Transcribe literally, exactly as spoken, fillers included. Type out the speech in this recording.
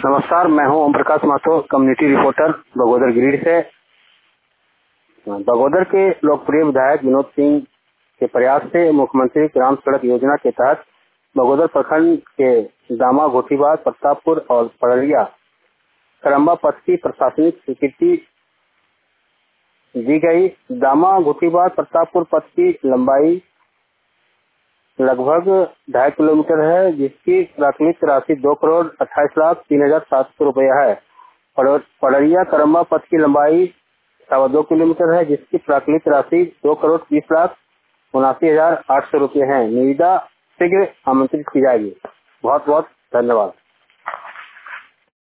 नमस्कार, मैं हूं ओम प्रकाश माथुर, कम्युनिटी रिपोर्टर बगोदर गिरिडीह से। बगोदर के लोकप्रिय विधायक विनोद सिंह के प्रयास से मुख्यमंत्री ग्राम सड़क योजना के तहत बगोदर प्रखंड के दामा, घोटीबाज, प्रतापपुर और पड़रिया करम्बा पथ की प्रशासनिक स्वीकृति दी गई। दामा, घोटीबाज, प्रतापपुर पथ की लंबाई लगभग ढाई किलोमीटर है, जिसकी प्राथमिक राशि दो करोड़ अट्ठाईस लाख तीन हजार सात सौ रुपया है। पड़रिया करम्बा पथ की लंबाई सवा दो किलोमीटर है, जिसकी प्राथमिक राशि दो करोड़ तीस लाख उनासी हजार आठ सौ रुपये है। निविदा शीघ्र आमंत्रित की जाएगी। बहुत बहुत धन्यवाद।